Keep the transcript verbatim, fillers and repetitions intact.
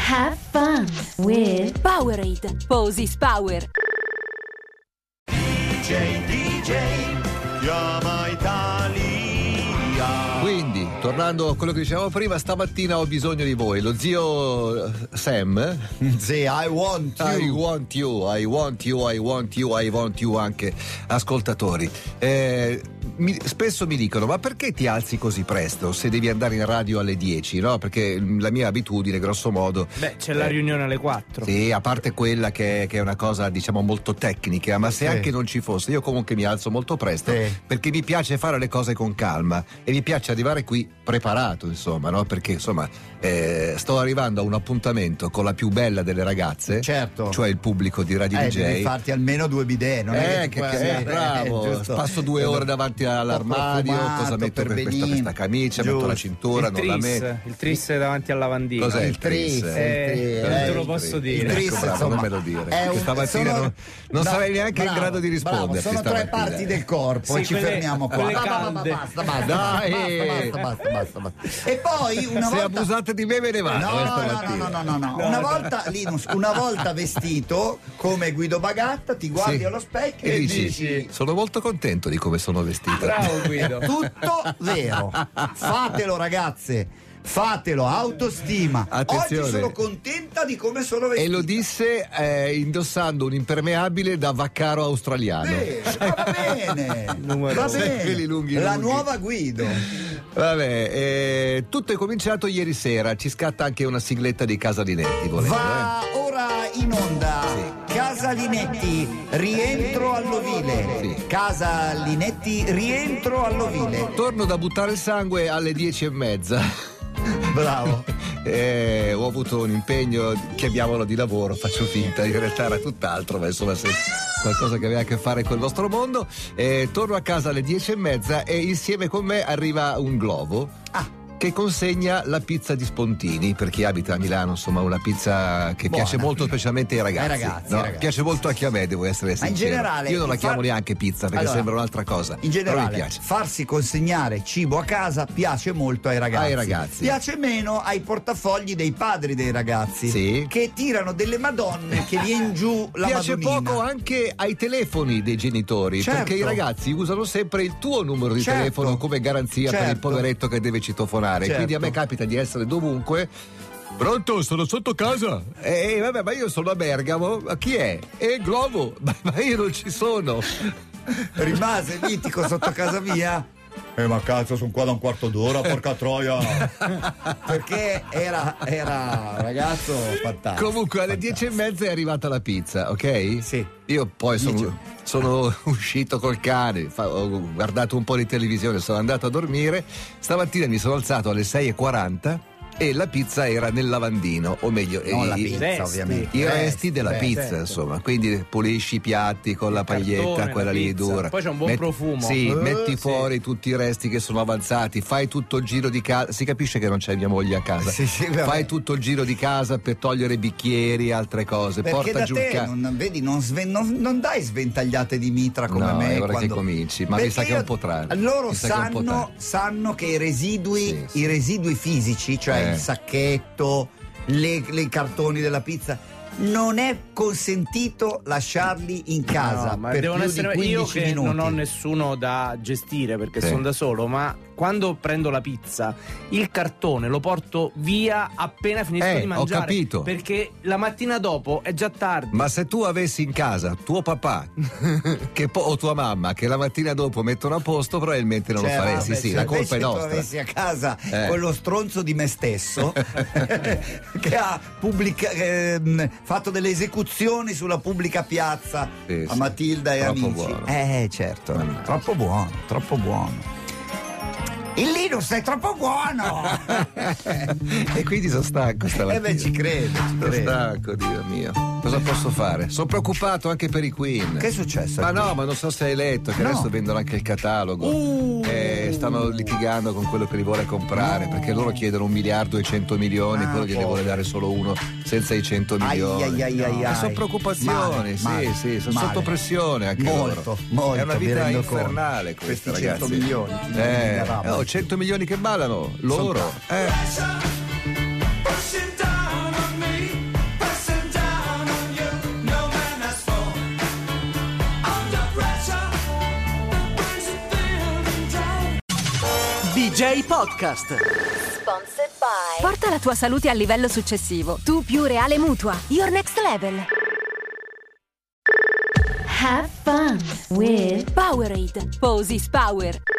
Have fun with Powerade. Osis Power. D J, D J, chiama Italia. Quindi, tornando a quello che dicevamo prima, stamattina ho bisogno di voi. Lo zio Sam. Sì, I want you. I want you, I want you, I want you, I want you anche ascoltatori. Eh, mi, spesso mi dicono: ma perché ti alzi così presto se devi andare in radio alle dieci? No? Perché la mia abitudine, grosso modo. Beh, c'è la eh, riunione alle quattro. Sì, a parte quella che, che è una cosa, diciamo, molto tecnica, ma se sì. anche non ci fosse, io comunque mi alzo molto presto, sì. perché mi piace fare le cose con calma e mi piace arrivare qui preparato, insomma, no? Perché insomma eh, sto arrivando a un appuntamento con la più bella delle ragazze, certo, cioè il pubblico di Radio eh, D J. Devi farti almeno due bidet, non eh, è che, che, che, eh, bravo, eh, passo due ore davanti all'armadio, profumato, cosa metto per questa, questa camicia, giusto. metto la cintura, il non la tris, metto. il tris è davanti al lavandino. Cos'è il, il tris? tris? Eh, non te lo posso dire. Il tris, Ecco, bravo, insomma, non me lo dire. è Perché un- stamattina sono- non, non no, sarei neanche bravo, in grado di risponderti. bravo, sono tre stamattina. parti del corpo Sì, e ci quelle- fermiamo qua. quelle Ma- ma- ma- calde. Basta, basta, Dai. basta, basta, basta, basta. E poi una Se volta abusate di me me ne vado. No, eh, no, stamattina. no, no, no, no, no. Una volta, Linus, una volta vestito come Guido Bagatta, ti guardi Sì. allo specchio E e dici, dici: sono molto contento di come sono vestito. Bravo Guido. tutto vero. Fatelo, ragazze. Fatelo, autostima. Attenzione. Oggi sono contenta di come sono E vestita. lo disse eh, indossando un impermeabile da vaccaro australiano. Bene, va bene, Numero va uno. bene. Quelli lunghi, La lunghi. nuova Guido. Vabbè, eh, tutto è cominciato ieri sera. Ci scatta anche una sigletta di Casa Linetti, volendo, Va eh. ora in onda Casa Linetti, rientro all'ovile. Sì. Casa Linetti, rientro all'ovile. Torno da buttare il sangue alle dieci e mezza. Bravo. Eh, ho avuto un impegno, chiamiamolo di lavoro, faccio finta, in realtà era tutt'altro, ma insomma se qualcosa che aveva a che fare con il nostro mondo. Eh, torno a casa alle dieci e mezza e insieme con me arriva un globo. Ah. Che consegna la pizza di Spontini per chi abita a Milano, insomma una pizza che Buona. piace molto specialmente ai ragazzi, Ai ragazzi, no? ai ragazzi. Piace molto anche a me, devo essere Ma in sincero. generale, io non la far- chiamo neanche pizza perché Allora, sembra un'altra cosa, In però mi generale, piace. farsi consegnare cibo a casa piace molto ai ragazzi. Ai ragazzi. Piace meno ai portafogli dei padri dei ragazzi, Sì. che tirano delle madonne che viene giù la Piace madonnina. poco anche ai telefoni dei genitori, Certo. perché i ragazzi usano sempre il tuo numero di Certo. telefono come garanzia per il Certo. poveretto che deve citofonare. Certo. Quindi a me capita di essere dovunque. Pronto, sono sotto casa. E vabbè, ma io sono a Bergamo. Ma chi è? È il Globo. Ma, ma io non ci sono. Rimase mitico sotto casa mia. Eh ma cazzo, sono qua da un quarto d'ora, porca troia. Perché era, era ragazzo fantastico. Comunque alle dieci e mezza è arrivata la pizza, ok? Sì. Io poi sono, Dici- sono uscito col cane, fa- ho guardato un po' di televisione, sono andato a dormire. Stamattina mi sono alzato alle sei e quaranta e la pizza era nel lavandino, o meglio, Non i, la i- pizza, resti. ovviamente. i resti della beh, pizza, certo. insomma, quindi pulisci i piatti con la paglietta, cartone, quella la lì pizza. dura. Poi c'è un buon profumo. Sì, Eh, metti sì. fuori tutti i resti che sono avanzati, fai tutto il giro di casa. Si capisce che non c'è mia moglie a casa. Sì, sì, vabbè. Fai tutto il giro di casa per togliere bicchieri, altre cose. Perché Porta da giù il te ca- non, vedi, non, sven- non- non dai sventagliate di mitra come No, me. è ora quando- che cominci, ma mi Perché sa che è io- un po' tardi. Loro Mi sa che è un po' sanno, tardi. sanno che i residui, Sì, sì. i residui fisici, cioè Eh. il sacchetto, le, le- i cartoni della pizza, non è consentito lasciarli in casa No, ma per devono più essere di io quindici che minuti. non ho nessuno da gestire perché Sì. sono da solo, ma quando prendo la pizza il cartone lo porto via appena finisco Eh, di ho mangiare, capito. perché la mattina dopo è già tardi. Ma se tu avessi in casa tuo papà che po- o tua mamma che la mattina dopo mettono a posto, probabilmente non Cioè, lo faresti. vabbè, Sì, se la colpa è invece tu nostra. avessi a casa Eh. quello stronzo di me stesso che ha pubblica- ehm, fatto delle esecuzioni sulla pubblica piazza Sì, a sì. Matilda e Troppo amici. buono. Eh, certo, Mannaggia. troppo buono, troppo buono. Il Linus è troppo buono! E quindi sono stanco stamattina. Eh beh, ci credo, ci Sono credo. stanco, Dio mio. Cosa posso fare? Sono preoccupato anche per i Queen. Che è successo? Ma no, ma non so se hai letto che No. adesso vendono anche il catalogo. Uh. Eh, stanno litigando con quello che li vuole comprare, perché loro chiedono un miliardo e cento milioni, Ah, quello gliene povero. vuole dare solo uno senza i cento Ai, milioni. ai, ai, ai, Ma ai. sono preoccupazioni, Male, sì, male, sì, sono male. sotto pressione anche Molto, loro. molto, È una mi vita rendo infernale conto. questa, Questi cento ragazzi. milioni, chi Eh, ne darà? oh, cento milioni che ballano loro. Eh. Pushing down on me. D J Podcast. Sponsored by Porta la tua salute al livello successivo. Tu più Reale Mutua. Your next level. Have fun with Powerade. Posis Power.